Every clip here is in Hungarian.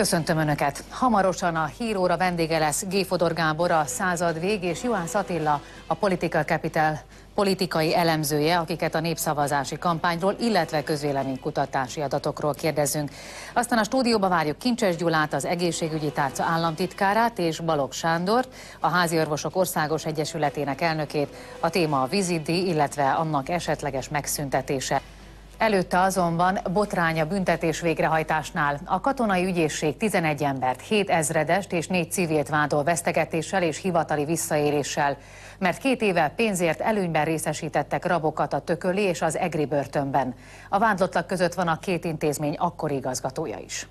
Köszöntöm Önöket! Hamarosan a híróra vendége lesz G. Fodor Gábor, a Századvég, és Juhász Attila, a Political Capital politikai elemzője, akiket a népszavazási kampányról, illetve közvéleménykutatási adatokról kérdezünk. Aztán a stúdióba várjuk Kincses Gyulát, az egészségügyi tárca államtitkárát, és Balogh Sándort, a Háziorvosok Országos Egyesületének elnökét. A téma a vízidíj, illetve annak esetleges megszüntetése. Előtte azonban botrány a büntetés végrehajtásnál. A katonai ügyészség 11 embert, 7 ezredest és 4 civilt vádol vesztegetéssel és hivatali visszaéléssel, mert 2 éve pénzért előnyben részesítettek rabokat a Tököli és az Egri börtönben. A vádlottak között van a 2 intézmény akkori igazgatója is.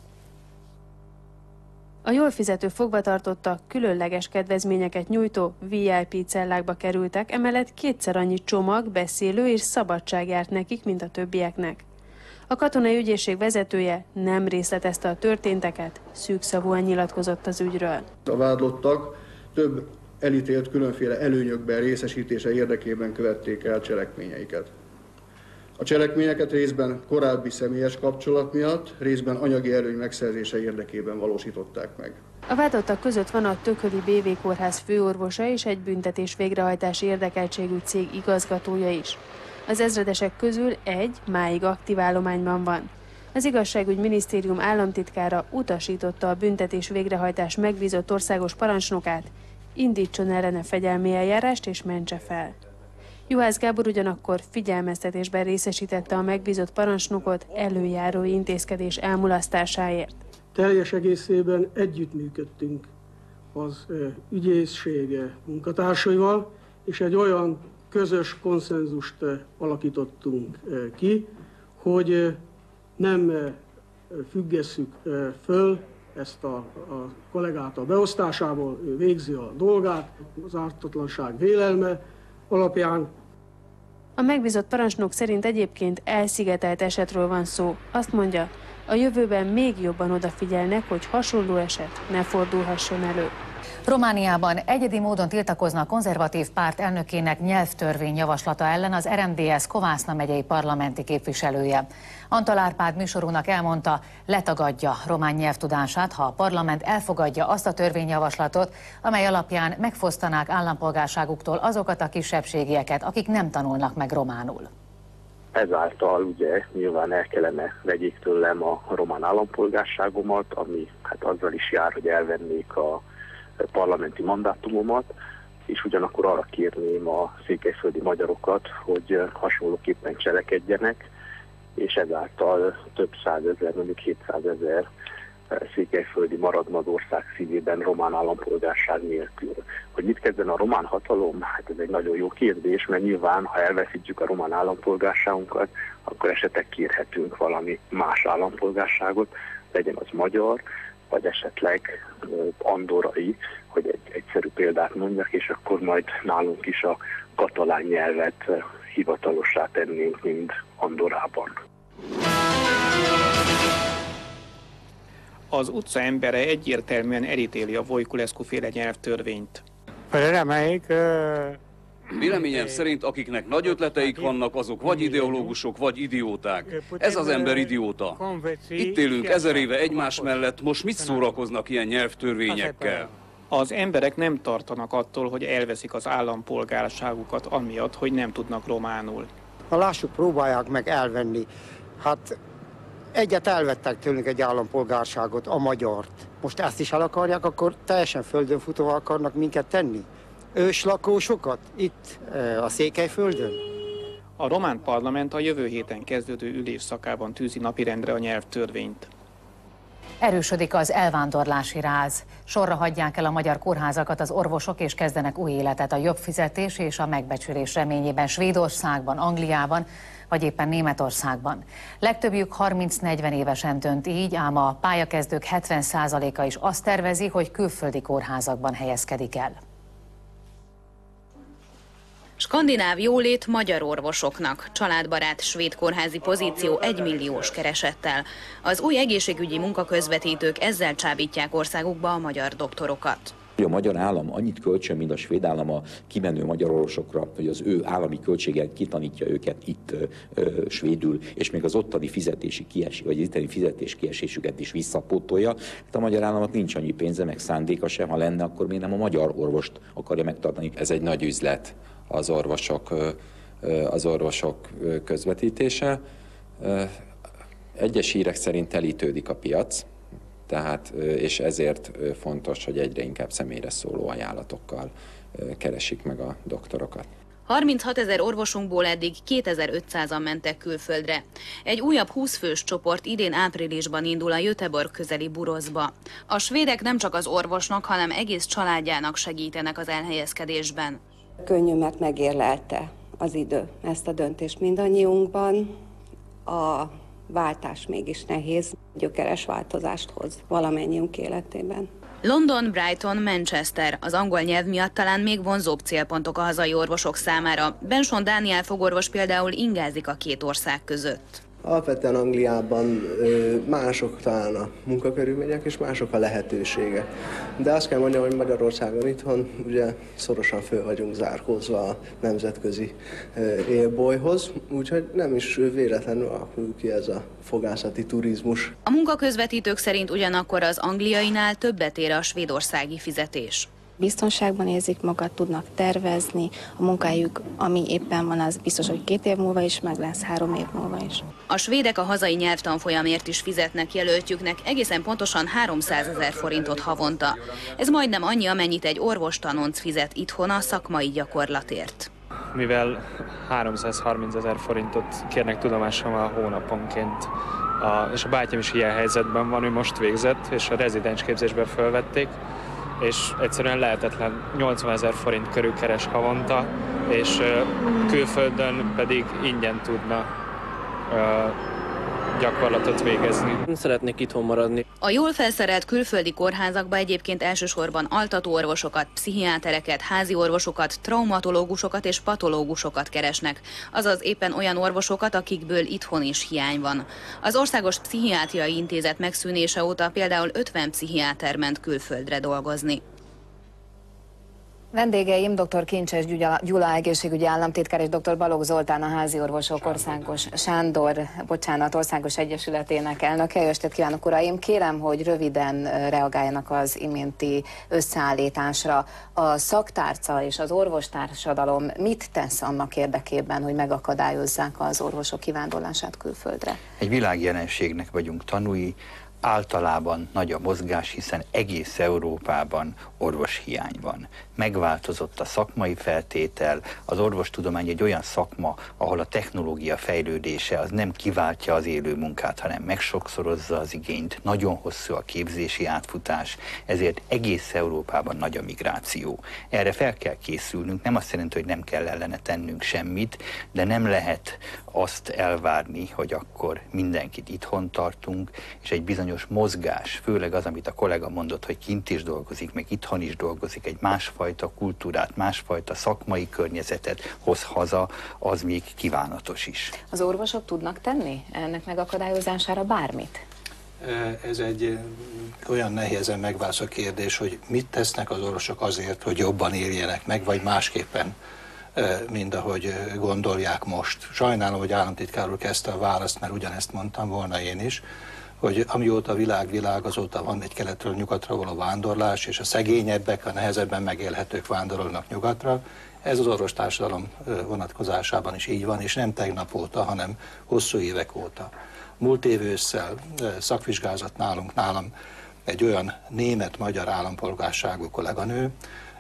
A jól fizető fogvatartottak különleges kedvezményeket nyújtó VIP cellákba kerültek, emellett 2-szer annyi csomag, beszélő és szabadság járt nekik, mint a többieknek. A katonai ügyészség vezetője nem részletezte a történteket, szűkszavúan nyilatkozott az ügyről. A vádlottak több elítélt különféle előnyökben részesítése érdekében követték el cselekményeiket. A cselekményeket részben korábbi személyes kapcsolat miatt, részben anyagi előny megszerzése érdekében valósították meg. A vádlottak között van a Tököli BV kórház főorvosa és egy büntetés végrehajtási érdekeltségű cég igazgatója is. Az ezredesek közül egy máig aktív állományban van. Az Igazságügyminisztérium államtitkára utasította a büntetés végrehajtás megbízott országos parancsnokát, indítson ellene fegyelmi eljárást és mentse fel. Juhász Gábor ugyanakkor figyelmeztetésben részesítette a megbízott parancsnokot előjárói intézkedés elmulasztásáért. Teljes egészében együttműködtünk az ügyészség munkatársaival, és egy olyan közös konszenzust alakítottunk ki, hogy nem függesszük föl ezt a kollégát a beosztásából, ő végzi a dolgát, az ártatlanság vélelme alapján. A megbízott parancsnok szerint egyébként elszigetelt esetről van szó. Azt mondja, a jövőben még jobban odafigyelnek, hogy hasonló eset ne fordulhasson elő. Romániában egyedi módon tiltakozna a konzervatív párt elnökének nyelvtörvény javaslata ellen az RMDSZ Kovászna megyei parlamenti képviselője. Antal Árpád műsorunknak elmondta, letagadja román nyelvtudását, ha a parlament elfogadja azt a törvényjavaslatot, amely alapján megfosztanák állampolgárságuktól azokat a kisebbségieket, akik nem tanulnak meg románul. Ezáltal ugye nyilván el kellene vegyék tőlem a román állampolgárságomat, ami hát azzal is jár, hogy elvennék a parlamenti mandátumomat, és ugyanakkor arra kérném a székelyföldi magyarokat, hogy hasonlóképpen cselekedjenek, és ezáltal több százezer, mondjuk 700 000 székelyföldi maradna az ország szívében román állampolgárság nélkül. Hogy mit kezden a román hatalom? Hát ez egy nagyon jó kérdés, mert nyilván, ha elveszítjük a román állampolgárságunkat, akkor esetleg kérhetünk valami más állampolgárságot, legyen az magyar, vagy esetleg andorrai, hogy egy egyszerű példát mondjak, és akkor majd nálunk is a katalán nyelvet hivatalossá tennénk, mint Andorrában. Az utca embere egyértelműen elítéli a Voiculescu-féle nyelvtörvényt. Véleményem szerint, akiknek nagy ötleteik vannak, azok vagy ideológusok, vagy idióták. Ez az ember idióta. Itt élünk 1000 éve egymás mellett, most mit szórakoznak ilyen nyelvtörvényekkel? Az emberek nem tartanak attól, hogy elveszik az állampolgárságukat amiatt, hogy nem tudnak románul. Ha lássuk, próbálják meg elvenni. Hát egyet elvettek tőlünk, egy állampolgárságot, a magyart. Most ezt is el akarják, akkor teljesen földönfutóval akarnak minket tenni. Őslakósokat itt a Székelyföldön? A román parlament a jövő héten kezdődő ülésszakában tűzi napirendre a nyelvtörvényt. Erősödik az elvándorlási ráz. Sorra hagyják el a magyar kórházakat az orvosok, és kezdenek új életet a jobb fizetés és a megbecsülés reményében Svédországban, Angliában, vagy éppen Németországban. Legtöbbjük 30-40 évesen dönt így, ám a pályakezdők 70%-a is azt tervezi, hogy külföldi kórházakban helyezkedik el. Skandináv jólét magyar orvosoknak, családbarát svéd kórházi pozíció 1 milliós keresettel. Az új egészségügyi munkaközvetítők ezzel csábítják országukba a magyar doktorokat. A magyar állam annyit költsön, mint a svéd állam a kimenő magyar orvosokra, hogy az ő állami költséget kitanítja őket itt svédül, és még az ottani fizetés kiesésüket is visszapótolja. Hát a magyar államnak nincs annyi pénze, meg szándéka sem, ha lenne, akkor miért nem a magyar orvost akarja megtartani? Ez egy nagy üzlet, az orvosok közvetítése. Egyes hírek szerint telítődik a piac, tehát, és ezért fontos, hogy egyre inkább személyre szóló ajánlatokkal keresik meg a doktorokat. 36 000 orvosunkból eddig 2500-an mentek külföldre. Egy újabb 20 fős csoport idén áprilisban indul a Göteborg közeli Burozba. A svédek nem csak az orvosnak, hanem egész családjának segítenek az elhelyezkedésben. Könnyű, mert megérlelte az idő ezt a döntést mindannyiunkban. A váltás mégis nehéz, gyökeres változást hoz valamennyiünk életében. London, Brighton, Manchester, az angol nyelv miatt talán még vonzóbb célpontok a hazai orvosok számára. Benson Dániel fogorvos például ingázik a két ország között. Alapvetően Angliában mások talán a munkakörülmények és mások a lehetőségek. De azt kell mondjam, hogy Magyarországon itthon ugye szorosan föl vagyunk zárkózva a nemzetközi élbolyhoz, úgyhogy nem is véletlenül alakul ki ez a fogászati turizmus. A munkaközvetítők szerint ugyanakkor az angliainál többet ér a svédországi fizetés. Biztonságban érzik magat, tudnak tervezni, a munkájuk, ami éppen van, az biztos, hogy 2 év múlva is meg lesz, 3 év múlva is. A svédek a hazai nyelvtanfolyamért is fizetnek jelöltjüknek egészen pontosan 300 000 forintot havonta. Ez majdnem annyi, amennyit egy orvostanonc fizet itthon a szakmai gyakorlatért. Mivel 330 000 forintot kérnek tudomásommal hónaponként, és a bátyám is ilyen helyzetben van, ő most végzett, és a rezidens képzésbe felvették, és egyszerűen lehetetlen, 80 000 forint körül keres havonta, és külföldön pedig ingyen tudna gyakorlatot végezni. Szeretnék itthon maradni. A jól felszerelt külföldi kórházakba egyébként elsősorban altatóorvosokat, pszichiátereket, házi orvosokat, traumatológusokat és patológusokat keresnek, azaz éppen olyan orvosokat, akikből itthon is hiány van. Az Országos Pszichiátriai Intézet megszűnése óta például 50 pszichiáter ment külföldre dolgozni. Vendégeim dr. Kincses Gyula egészségügyi államtitkár és dr. Balogh Zoltán, a háziorvosok országos egyesületének elnöke. Jó estét kívánok, uraim! Kérem, hogy röviden reagáljanak az iménti összeállításra. A szaktárca és az orvostársadalom mit tesz annak érdekében, hogy megakadályozzák az orvosok kivándorlását külföldre? Egy világjelenségnek vagyunk tanúi. Általában nagy a mozgás, hiszen egész Európában orvoshiány van. Megváltozott a szakmai feltétel, az orvostudomány egy olyan szakma, ahol a technológia fejlődése az nem kiváltja az élő munkát, hanem megsokszorozza az igényt, nagyon hosszú a képzési átfutás, ezért egész Európában nagy a migráció. Erre fel kell készülnünk, nem azt jelenti, hogy nem kell ellene tennünk semmit, de nem lehet azt elvárni, hogy akkor mindenkit itthon tartunk, és egy bizonyos mozgás, főleg az, amit a kollega mondott, hogy kint is dolgozik, meg itthon is dolgozik, egy másfajta kultúrát, másfajta szakmai környezetet hoz haza, az még kívánatos is. Az orvosok tudnak tenni ennek megakadályozására bármit? Ez egy olyan nehézen megválaszolt kérdés, hogy mit tesznek az orvosok azért, hogy jobban éljenek meg, vagy másképpen, mint ahogy gondolják most. Sajnálom, hogy államtitkár úr kezdte a választ, mert ugyanezt mondtam volna én is, hogy amióta világ, azóta van egy keletről nyugatra való vándorlás, és a szegényebbek, a nehezebben megélhetők vándorolnak nyugatra. Ez az orvostársadalom vonatkozásában is így van, és nem tegnap óta, hanem hosszú évek óta. Múlt év ősszel szakvizsgázat nálam egy olyan német-magyar állampolgárságú kolléganő,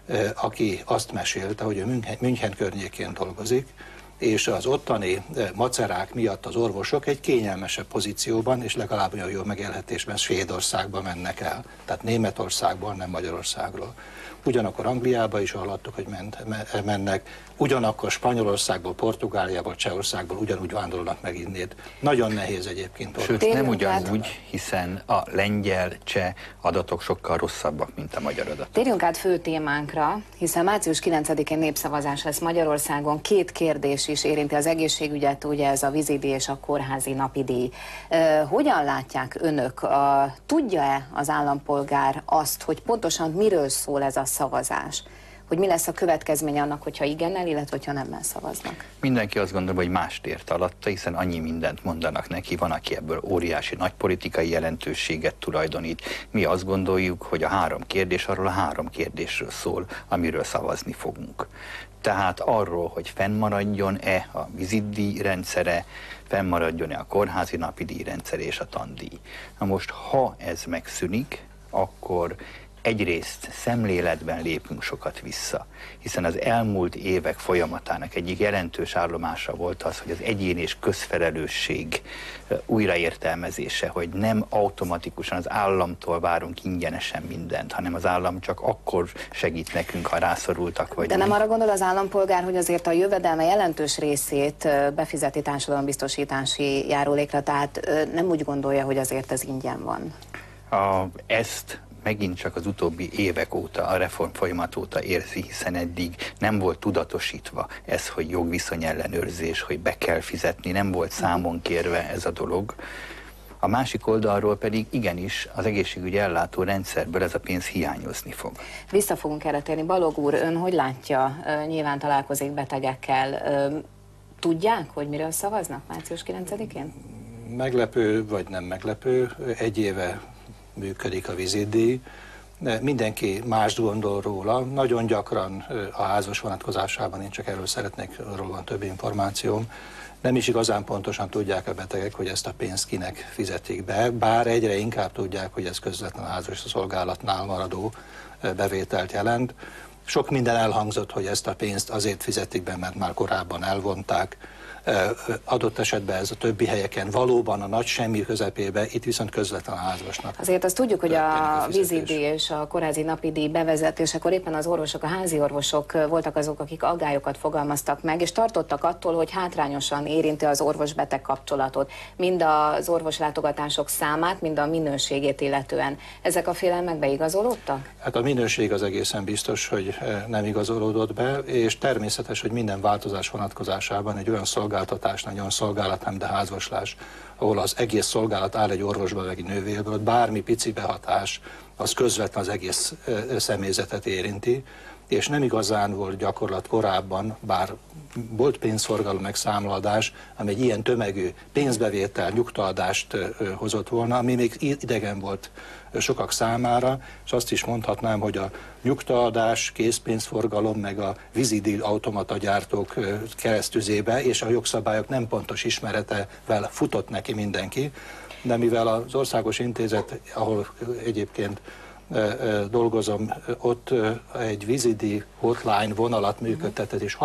aki azt mesélte, hogy ő München környékén dolgozik, és az ottani macerák miatt az orvosok egy kényelmesebb pozícióban, és legalább olyan jó megélhetésben Svédországba mennek el. Tehát Németországból, nem Magyarországról. Ugyanakkor Angliába is hallottuk, hogy mennek, ugyanakkor Spanyolországból, Portugáliából, Csehországból ugyanúgy vándorolnak meg innét. Nagyon nehéz egyébként. Sőt, nem ugyanúgy, hiszen a lengyel, cseh adatok sokkal rosszabbak, mint a magyar adatok. Térjünk át fő témánkra, hiszen március 9-én népszavazás lesz Magyarországon. 2 kérdés kérdés is érinti az egészségügyet, ugye ez a vízidíj és a kórházi napidíj. Hogyan látják önök? Tudja-e az állampolgár azt, hogy pontosan miről szól ez a szavazás? Hogy mi lesz a következménye annak, hogyha igennel, illetve hogyha nemmel szavaznak? Mindenki azt gondolja, hogy mást ért alatta, hiszen annyi mindent mondanak neki, van, aki ebből óriási nagy politikai jelentőséget tulajdonít. Mi azt gondoljuk, hogy a 3 kérdés arról a 3 kérdésről szól, amiről szavazni fogunk. Tehát arról, hogy fennmaradjon-e a vízidíj rendszere, fennmaradjon-e a kórházi napidíj rendszere és a tandíj. Na most, ha ez megszűnik, akkor egyrészt szemléletben lépünk sokat vissza, hiszen az elmúlt évek folyamatának egyik jelentős állomása volt az, hogy az egyén és közfelelősség újraértelmezése, hogy nem automatikusan az államtól várunk ingyenesen mindent, hanem az állam csak akkor segít nekünk, ha rászorultak vagyunk. De nem arra gondol az állampolgár, hogy azért a jövedelme jelentős részét befizeti társadalombiztosítási járulékra, tehát nem úgy gondolja, hogy azért ez ingyen van? Ezt megint csak az utóbbi évek óta, a reform folyamat óta érzi, hiszen eddig nem volt tudatosítva ez, hogy jogviszony ellenőrzés, hogy be kell fizetni, nem volt számon kérve ez a dolog. A másik oldalról pedig igenis az egészségügyi ellátó rendszerből ez a pénz hiányozni fog. Vissza fogunk erre térni. Balog úr, ön hogy látja, nyilván találkozik betegekkel, tudják, hogy miről szavaznak március 9-én? Meglepő vagy nem meglepő, 1 éve működik a vízidíj. Mindenki mást gondol róla. Nagyon gyakran a házas vonatkozásában, én csak erről szeretnék, arról van több információm, nem is igazán pontosan tudják a betegek, hogy ezt a pénzt kinek fizetik be, bár egyre inkább tudják, hogy ez közvetlenül a házas szolgálatnál maradó bevételt jelent. Sok minden elhangzott, hogy ezt a pénzt azért fizetik be, mert már korábban elvonták. Adott esetben ez a többi helyeken valóban a nagy semmi közepébe, itt viszont közvetlen a házasnak. Azért azt tudjuk, hogy a vízidíj és a kórházi napidíj bevezetésekor éppen az orvosok, a házi orvosok voltak azok, akik aggályokat fogalmaztak meg, és tartottak attól, hogy hátrányosan érinti az orvos-beteg kapcsolatot, mind az orvoslátogatások számát, mind a minőségét illetően. Ezek a félelmek beigazolódtak? Hát a minőség az egészen biztos, hogy nem igazolódott be, és természetes, hogy minden változás vonatkozásában egy olyan szolgáltatás, nagyon szolgálat, nem de házvaslás, ahol az egész szolgálat áll egy orvosban, meg egy nővérben, bármi pici behatás, az közvetlen az egész személyzetet érinti, és nem igazán volt gyakorlat korábban, bár volt pénzforgalom, meg számladás, ami egy ilyen tömegű pénzbevétel, nyugtaadást hozott volna, ami még idegen volt sokak számára, és azt is mondhatnám, hogy a nyugtaadás, készpénzforgalom, meg a vízidíj automata gyártók keresztüzébe, és a jogszabályok nem pontos ismeretevel futott neki mindenki, de mivel az Országos Intézet, ahol egyébként dolgozom, ott egy vízidíj hotline vonalat működtetett, és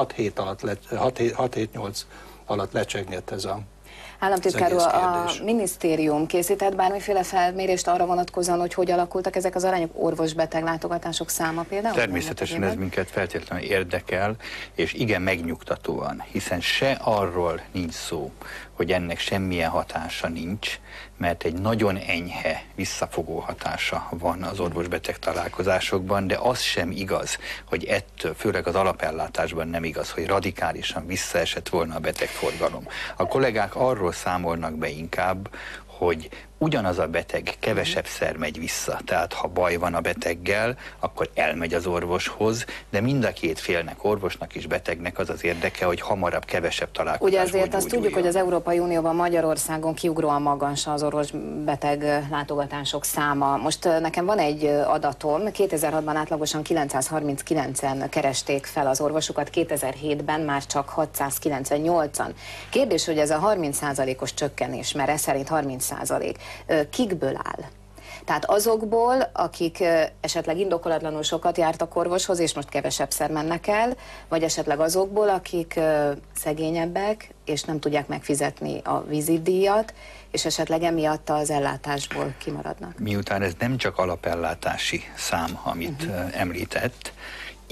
6-7-8 alatt lecsengett ez a Államtitkár úr, a minisztérium készített bármiféle felmérést arra vonatkozóan, hogy alakultak ezek az arányok, orvos-beteg látogatások száma például? Természetesen ez minket feltétlenül érdekel, és igen megnyugtatóan, hiszen se arról nincs szó, hogy ennek semmilyen hatása nincs, mert egy nagyon enyhe, visszafogó hatása van az orvos-beteg találkozásokban, de az sem igaz, hogy ettől, főleg az alapellátásban nem igaz, hogy radikálisan visszaesett volna a betegforgalom. A kollégák arról számolnak be inkább, hogy ugyanaz a beteg kevesebbszer megy vissza, tehát ha baj van a beteggel, akkor elmegy az orvoshoz, de mind a két félnek, orvosnak és betegnek az az érdeke, hogy hamarabb, kevesebb találkozásból ugye azért azt tudjuk, hogy az Európai Unióban, Magyarországon kiugróan magas az orvos-beteg látogatások száma. Most nekem van egy adatom, 2006-ban átlagosan 939-en keresték fel az orvosukat, 2007-ben már csak 698-an. Kérdés, hogy ez a 30%-os csökkenés, mert ez szerint 30%, kikből áll? Tehát azokból, akik esetleg indokolatlanul sokat jártak orvoshoz, és most kevesebbszer mennek el, vagy esetleg azokból, akik szegényebbek, és nem tudják megfizetni a vízidíjat, és esetleg emiatt az ellátásból kimaradnak. Miután ez nem csak alapellátási szám, amit említett,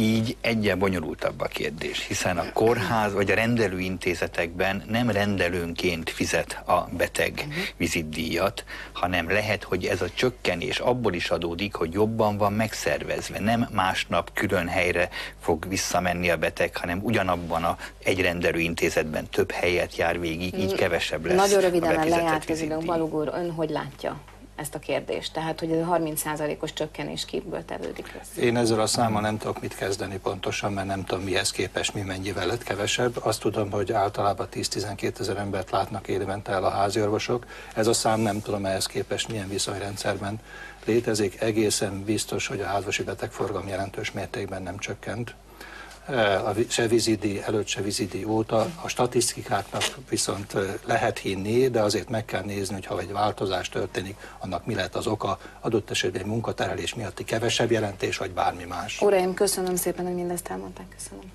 így egyre bonyolultabb a kérdés, hiszen a kórház vagy a rendelőintézetekben nem rendelőnként fizet a beteg vizitdíjat, hanem lehet, hogy ez a csökkenés abból is adódik, hogy jobban van megszervezve. Nem másnap külön helyre fog visszamenni a beteg, hanem ugyanabban egy rendelőintézetben több helyet jár végig, így kevesebb lesz. Nagyon röviden lejárt az időnk. Balogh úr, ön hogy látja ezt a kérdést? Tehát, hogy a 30%-os csökkenés kívből tevődik lesz. Én ezzel a számmal nem tudok mit kezdeni pontosan, mert nem tudom mihez képest, mi mennyivel lett kevesebb. Azt tudom, hogy általában 10-12 ezer embert látnak évente el a háziorvosok. Ez a szám nem tudom ehhez képest milyen viszonyrendszerben létezik. Egészen biztos, hogy a házi betegforgalom jelentős mértékben nem csökkent. Se vízidíj előtt, se vízidíj óta. A statisztikáknak viszont lehet hinni, de azért meg kell nézni, hogy ha egy változás történik, annak mi lehet az oka, adott esetben egy munkaterhelés miatti kevesebb jelentés, vagy bármi más. Uraim, köszönöm szépen, hogy mindezt elmondták. Köszönöm.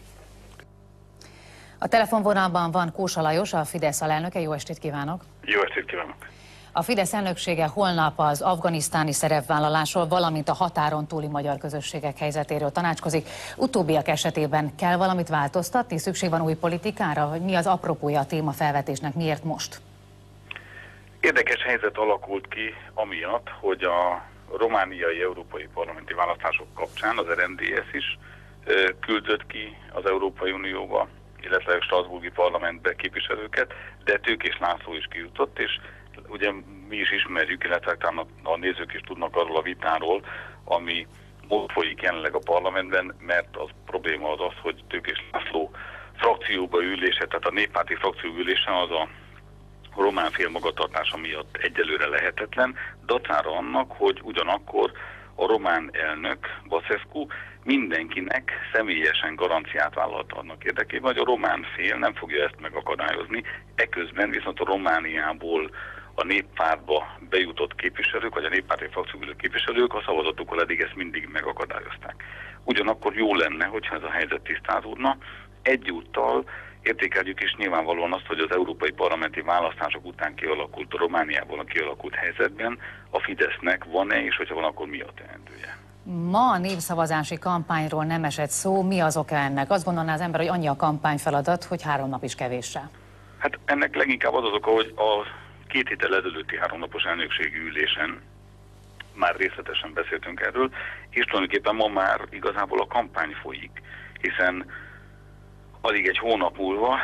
A telefonvonalban van Kósa Lajos, a Fidesz alelnöke. Jó estét kívánok! Jó estét kívánok! A Fidesz elnöksége holnap az afganisztáni szerepvállalásról, valamint a határon túli magyar közösségek helyzetéről tanácskozik. Utóbbiak esetében kell valamit változtatni? Szükség van új politikára? Vagy mi az apropója a témafelvetésnek? Miért most? Érdekes helyzet alakult ki amiatt, hogy a romániai európai parlamenti választások kapcsán az RMDSZ is küldött ki az Európai Unióba, illetve a Strasbourgi parlamentbe képviselőket, de Tőkés László is kijutott, és ugye mi is ismerjük, illetve talán a nézők is tudnak arról a vitáról, ami most folyik jelenleg a parlamentben, mert az probléma az, hogy Tőkés László frakcióba ülése, tehát a néppárti frakció ülése az a román fél magatartása miatt egyelőre lehetetlen, dacára annak, hogy ugyanakkor a román elnök, Băsescu, mindenkinek személyesen garanciát vállalt annak érdekében, hogy a román fél nem fogja ezt megakadályozni, eközben viszont a Romániából a néppártba bejutott képviselők, vagy a néppárti frakcióbeli képviselők a szavazatukkal eddig ezt mindig megakadályozták. Ugyanakkor jó lenne, hogyha ez a helyzet tisztázódna. Egyúttal értékeljük is nyilvánvalóan azt, hogy az európai parlamenti választások után kialakult a Romániában a kialakult helyzetben a Fidesznek van-e, és hogyha van, akkor mi a teendője? Ma a népszavazási kampányról nem esett szó. Mi az oka ennek? Azt gondolná az ember, hogy annyi a kampányfeladat, hogy 3 nap is kevéssel. Hát ennek leginkább az oka, hogy a 2 héttel ezelőtti 3 napos elnökségi ülésen már részletesen beszéltünk erről, és tulajdonképpen ma már igazából a kampány folyik, hiszen alig egy hónap múlva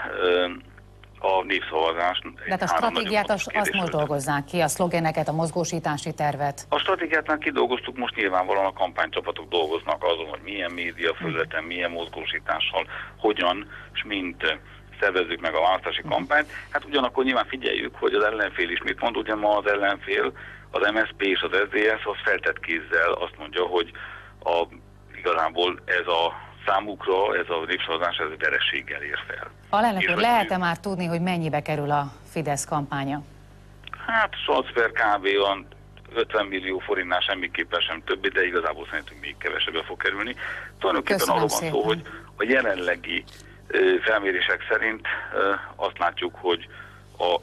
a népszavazás... De a stratégiát azt most dolgozzák ki, a szlogeneket, a mozgósítási tervet. A stratégiát már kidolgoztuk, most nyilvánvalóan a kampánycsapatok dolgoznak azon, hogy milyen médiafelületen, milyen mozgósítással, hogyan, és mint szervezzük meg a választási kampányt. Hát ugyanakkor nyilván figyeljük, hogy az ellenfél is mit mond, ugye ma az ellenfél, az MSZP és az SZDSZ az feltett kézzel azt mondja, hogy igazából ez a számukra, ez a népszavazás, ez vereséggel ér fel. Alelnök úr, lehet-e már tudni, hogy mennyibe kerül a Fidesz kampánya? Hát Salzberg kb. 50 millió forintnál semmiképpen sem több, de igazából szerintünk még kevesebbe fog kerülni. Tulajdonképpen arról van szó, hogy a jelenlegi felmérések szerint azt látjuk, hogy az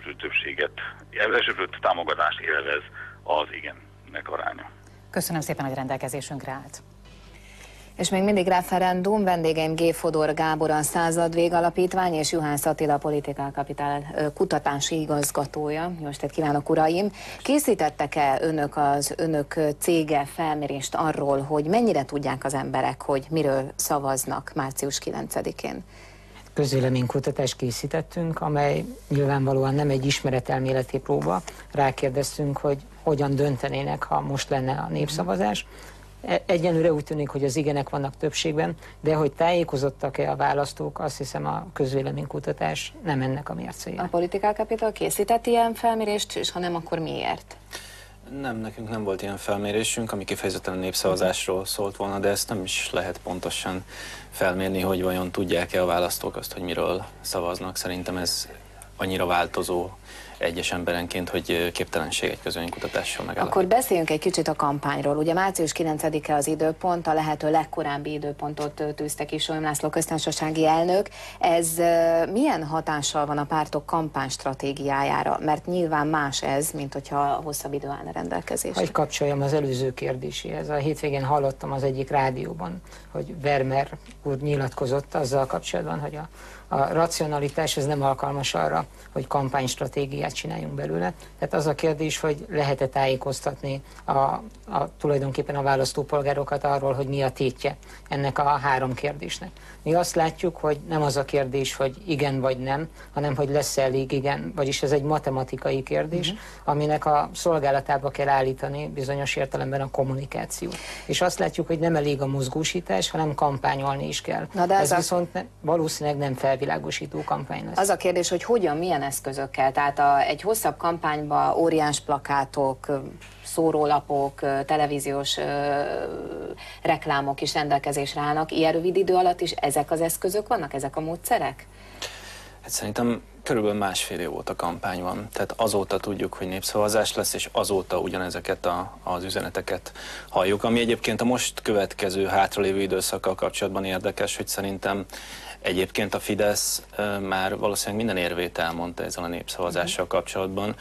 elsőprő támogatást élvez az igennek aránya. Köszönöm szépen, hogy rendelkezésünkre állt. És még mindig referendum, vendégeim G. Fodor Gábor, a Századvég Alapítvány, és Juhász Attila, Political Capital kutatási igazgatója. Jó estét kívánok, uraim! Készítettek-e az önök cége felmérést arról, hogy mennyire tudják az emberek, hogy miről szavaznak március 9-én? Közvéleménykutatást készítettünk, amely nyilvánvalóan nem egy ismeretelméleti próba. Rákérdeztünk, hogy hogyan döntenének, ha most lenne a népszavazás. Egyenlőre úgy tűnik, hogy az igenek vannak többségben, de hogy tájékozottak-e a választók, azt hiszem a közvéleménykutatás nem ennek a mércéje. A Political Capital készített ilyen felmérést, és ha nem, akkor miért? Nem, nekünk nem volt ilyen felmérésünk, ami kifejezetten a népszavazásról szólt volna, de ezt nem is lehet pontosan felmérni, hogy vajon tudják-e a választók azt, hogy miről szavaznak. Szerintem ez annyira változó egyes emberenként, hogy képtelenség egy közvéleménykutatással megállapítani. Akkor beszéljünk egy kicsit a kampányról. Ugye március 9-e az időpont, a lehető legkorábbi időpontot tűzte ki Sólyom László köztársasági elnök. Ez milyen hatással van a pártok kampánystratégiájára? Mert nyilván más ez, mint hogyha hosszabb idő állna rendelkezésre. Hogy kapcsoljam az előző kérdéséhez. A hétvégén hallottam az egyik rádióban, hogy Vermeer úr nyilatkozott azzal kapcsolatban, hogy a racionalitás ez nem alkalmas arra, hogy kampánystratégiát csináljunk belőle. Tehát az a kérdés, hogy lehet-e tájékoztatni tulajdonképpen a választópolgárokat arról, hogy mi a tétje ennek a három kérdésnek. Mi azt látjuk, hogy nem az a kérdés, hogy igen vagy nem, hanem hogy lesz-e elég igen, vagyis ez egy matematikai kérdés, aminek a szolgálatába kell állítani bizonyos értelemben a kommunikációt. És azt látjuk, hogy nem elég a mozgósítás, hanem kampányolni is kell. Na de ez viszont valószínűleg nem felvilágosító kampány lesz. Az a kérdés, hogy hogyan, milyen eszközökkel, tehát egy hosszabb kampányban óriás plakátok, szórólapok, televíziós reklámok is rendelkezésre állnak. Ilyen rövid idő alatt is ezek az eszközök vannak, ezek a módszerek? Hát szerintem körülbelül másfél év óta kampány van. Tehát azóta tudjuk, hogy népszavazás lesz, és azóta ugyanezeket az üzeneteket halljuk. Ami egyébként a most következő hátralévő időszakkal kapcsolatban érdekes, hogy szerintem egyébként a Fidesz már valószínűleg minden érvét elmondta ezzel a népszavazással kapcsolatban.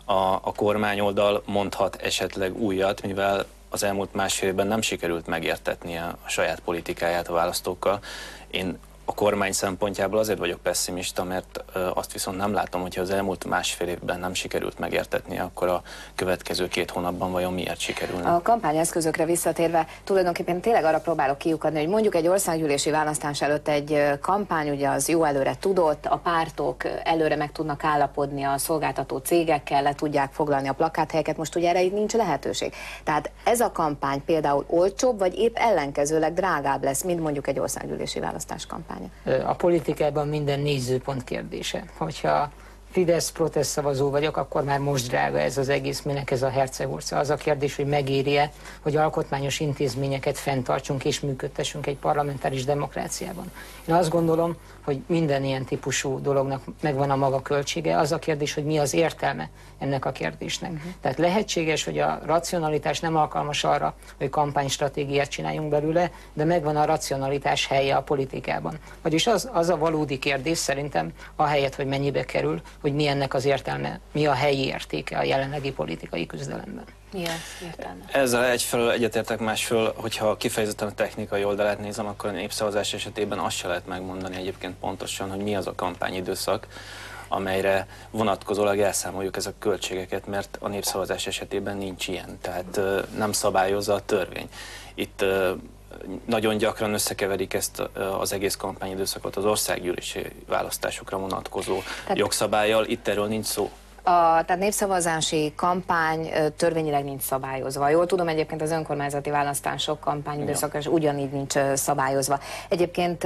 A kormányoldal mondhat esetleg újat, mivel az elmúlt másfél évben nem sikerült megértetnie a saját politikáját a választókkal. Én a kormány szempontjából azért vagyok pessimista, mert azt viszont nem látom, hogyha az elmúlt másfél évben nem sikerült megértetnie, akkor a következő 2 hónapban vajon miért sikerülne. A kampányeszközökre visszatérve tulajdonképpen tényleg arra próbálok kiukadni, hogy mondjuk egy országgyűlési választás előtt egy kampány, ugye az jó előre tudott, a pártok előre meg tudnak állapodni a szolgáltató cégekkel, le tudják foglalni a plakáthelyeket, most ugye erre itt nincs lehetőség. Tehát ez a kampány például olcsóbb, vagy épp ellenkezőleg drágább lesz, mint mondjuk egy országgyűlési választás kampány. A politikában minden nézőpont kérdése. Hogyha Fidesz protest szavazó vagyok, akkor már most drága ez az egész, minek ez a hercegurca. Az a kérdés, hogy megéri-e, hogy alkotmányos intézményeket fenntartsunk és működtessünk egy parlamentáris demokráciában. Én azt gondolom, hogy minden ilyen típusú dolognak megvan a maga költsége. Az a kérdés, hogy mi az értelme ennek a kérdésnek. Tehát lehetséges, hogy a racionalitás nem alkalmas arra, hogy kampánystratégiát csináljunk belőle, de megvan a racionalitás helye a politikában. Vagyis az a valódi kérdés szerintem, ahelyett, hogy mennyibe kerül, hogy mi ennek az értelme, mi a helyi értéke a jelenlegi politikai küzdelemben. Milyen értelme? Ezzel egyfelől egyetértek, másfelől, hogyha kifejezetten a technikai oldalát nézem, akkor a népszavazás esetében azt se lehet megmondani egyébként pontosan, hogy mi az a kampányidőszak, amelyre vonatkozólag elszámoljuk ezek a költségeket, mert a népszavazás esetében nincs ilyen, tehát nem szabályozza a törvény. Itt nagyon gyakran összekeverik ezt az egész kampányidőszakot az országgyűlési választásokra vonatkozó jogszabállyal, itt erről nincs szó. Tehát népszavazási kampány törvényileg nincs szabályozva. Jól tudom, egyébként az önkormányzati választások kampányidőszaka is ugyanígy nincs szabályozva. Egyébként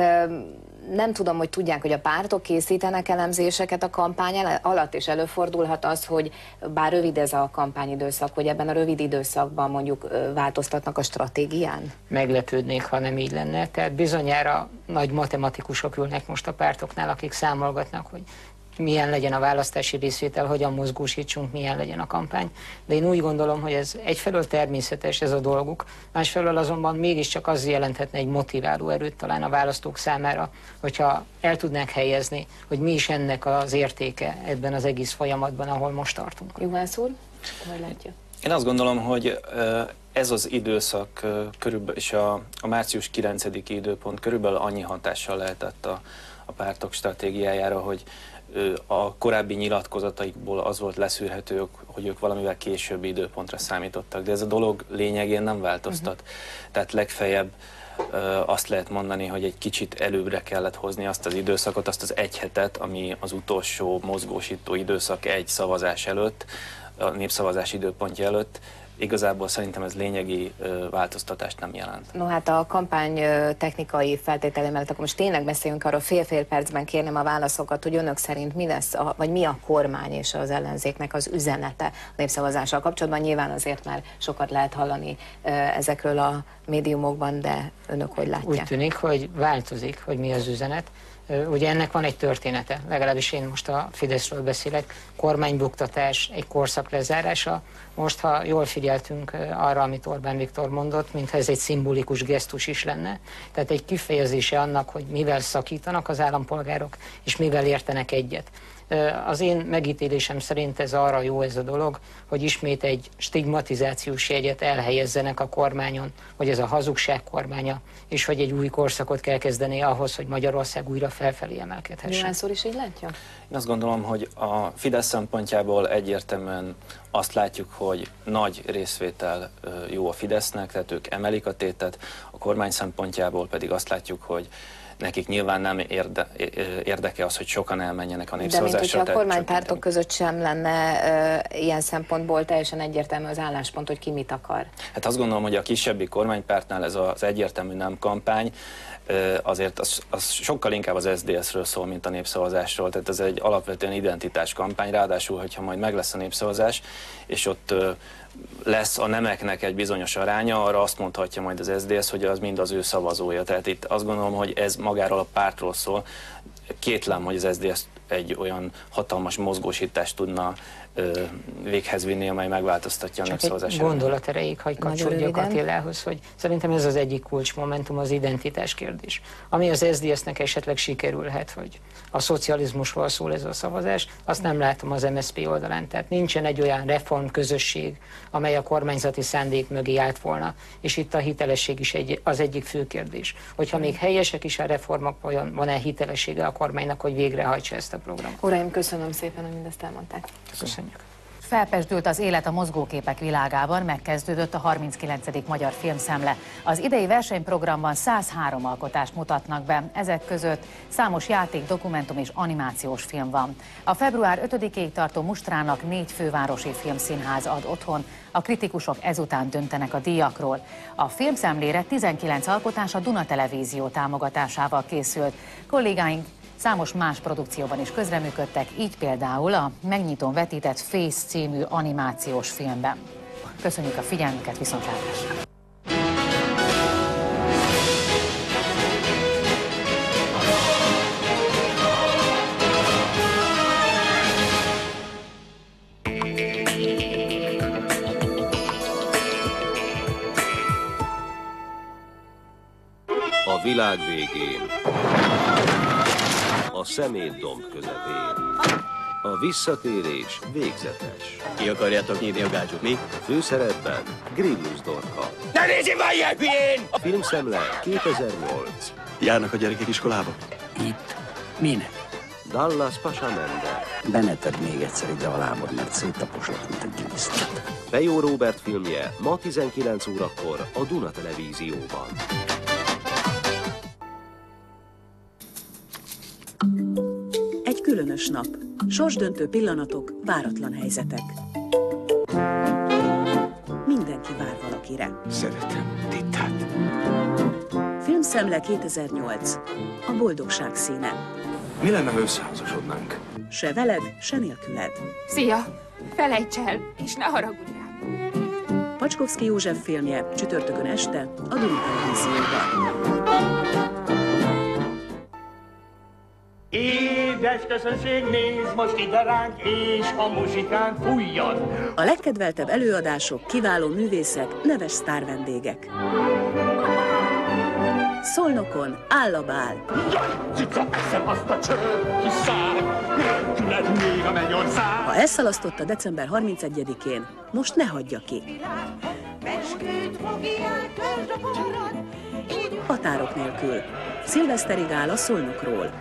nem tudom, hogy tudják, hogy a pártok készítenek elemzéseket a kampány alatt, és előfordulhat az, hogy bár rövid ez a kampányidőszak, hogy ebben a rövid időszakban mondjuk változtatnak a stratégián? Meglepődnék, ha nem így lenne. Tehát bizonyára nagy matematikusok ülnek most a pártoknál, akik számolgatnak, hogy milyen legyen a választási részvétel, hogyan mozgósítsunk, milyen legyen a kampány. De én úgy gondolom, hogy ez egyfelől természetes ez a dolguk, másfelől azonban mégiscsak az jelenthetne egy motiváló erőt talán a választók számára, hogyha el tudnák helyezni, hogy mi is ennek az értéke ebben az egész folyamatban, ahol most tartunk. Juhász úr, hogy látja? Én azt gondolom, hogy ez az időszak körülbelül, és a március 9-i időpont körülbelül annyi hatással lehetett a pártok stratégiájára, hogy a korábbi nyilatkozataikból az volt leszűrhető, hogy ők valamivel későbbi időpontra számítottak, de ez a dolog lényegén nem változtat. Tehát legfeljebb azt lehet mondani, hogy egy kicsit előbbre kellett hozni azt az időszakot, azt az egy hetet, ami az utolsó mozgósító időszak egy szavazás előtt, a népszavazás időpontja előtt, igazából szerintem ez lényegi változtatást nem jelent. No hát a kampány technikai feltételei mellett akkor most tényleg beszéljünk arról, fél-fél percben kérném a válaszokat, hogy önök szerint mi lesz, vagy mi a kormány és az ellenzéknek az üzenete a népszavazással kapcsolatban. Nyilván azért már sokat lehet hallani ezekről a médiumokban, de önök hogy látják? Úgy tűnik, hogy változik, hogy mi az üzenet. Ugye ennek van egy története, legalábbis én most a Fideszről beszélek, kormánybuktatás, egy korszak lezárása. Most, ha jól figyeltünk arra, amit Orbán Viktor mondott, mintha ez egy szimbolikus gesztus is lenne. Tehát egy kifejezése annak, hogy mivel szakítanak az állampolgárok, és mivel értenek egyet. Az én megítélésem szerint ez arra jó ez a dolog, hogy ismét egy stigmatizációs jegyet elhelyezzenek a kormányon, hogy ez a hazugság kormánya, és hogy egy új korszakot kell kezdeni ahhoz, hogy Magyarország újra felfelé emelkedhessen. Johansz úr is így látja? Én azt gondolom, hogy a Fidesz szempontjából egyértelműen azt látjuk, hogy nagy részvétel jó a Fidesznek, tehát ők emelik a tétet, a kormány szempontjából pedig azt látjuk, hogy nekik nyilván nem érdeke az, hogy sokan elmenjenek a népszavazásra. De mint hogyha a kormánypártok között sem lenne ilyen szempontból teljesen egyértelmű az álláspont, hogy ki mit akar. Hát azt gondolom, hogy a kisebbi kormánypártnál ez az egyértelmű nem kampány, azért az sokkal inkább az SZDSZ-ről szól, mint a népszavazásról. Tehát ez egy alapvetően identitás kampány, ráadásul, hogyha majd meg lesz a népszavazás, és ott lesz a nemeknek egy bizonyos aránya, arra azt mondhatja majd az SZDSZ, hogy az mind az ő szavazója. Tehát itt azt gondolom, hogy ez magáról a pártról szól. Kétlem, hogy az SZDSZ egy olyan hatalmas mozgósítást tudna véghez vinni, amely megváltoztatja a népszavazást. Csak egy gondolat erejéig, hagy kapcsolódjak Attilához, hogy szerintem ez az egyik kulcsmomentum, az identitás kérdés. Ami az SZDSZ-nek esetleg sikerülhet, hogy a szocializmusról szól ez a szavazás, azt nem látom az MSZP oldalán. Tehát nincsen egy olyan reformközösség, amely a kormányzati szándék mögé állt volna. És itt a hitelesség is az egyik fő kérdés. Hogyha még helyesek is a reformok, van-e hitelessége a kormánynak, hogy végrehajtsa ezt a programot? Uraim, köszönöm szépen, hogy mindezt elmondták. Köszönjük. Felpezsdült az élet a mozgóképek világában, megkezdődött a 39. Magyar Filmszemle. Az idei versenyprogramban 103 alkotást mutatnak be, ezek között számos játék, dokumentum és animációs film van. A február 5-ig tartó mustrának 4 fővárosi filmszínház ad otthon, a kritikusok ezután döntenek a díjakról. A filmszemlére 19 alkotás a Duna Televízió támogatásával készült. Kollégáink számos más produkcióban is közreműködtek, így például a megnyitón vetített Face című animációs filmben. Köszönjük a figyelmüket, viszontlátásra! A világ végén, a szemétdomb közepén, a visszatérés végzetes. Ki akarjátok nyitni a gácsot, mi? Főszerepben Grillus Dorka. Ne nézzél már ilyen hülyén! Filmszemle 2008. Járnak a gyerekek iskolába? Itt? Minek? Dallas Pasamende. Beneted még egyszer ide a lábad, mert széttaposlak, mint egy gilisztát. Fejó Róbert filmje ma 19 órakor a Duna Televízióban. Egy különös nap. Sorsdöntő pillanatok, váratlan helyzetek. Mindenki vár valakire. Szeretem Titát. Filmszemle 2008. A boldogság színe. Mi lenne, ha összeházasodnánk? Se veled, se nélküled. Szia! Felejts el, és ne haragudj rám! Pacskovszki József filmje csütörtökön este a Duna Televízióban. Édes közönség, nézd most ide ránk, és a muzsikán fújjad! A legkedveltebb előadások, kiváló művészek, neves sztárvendégek. Szolnokon áll a bál. Cica, eszem azt a csőt, kis szár, nélküled még a mennyország! Ha elszalasztotta december 31-én, most ne hagyja ki. Határok nélkül. Szilveszteri gála Szolnokról.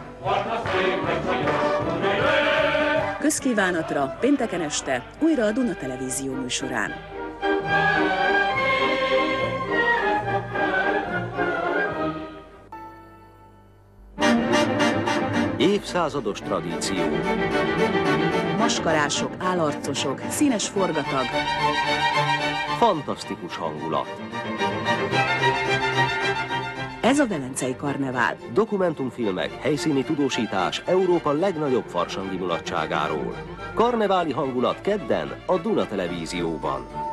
Közkívánatra pénteken este újra a Duna Televízió műsorán. Évszázados tradíció. Maskarások, állarcosok, színes forgatag. Fantasztikus hangulat. Ez a Velencei Karnevál. Dokumentumfilmek, helyszíni tudósítás Európa legnagyobb farsangi mulatságáról. Karneváli hangulat kedden a Duna Televízióban.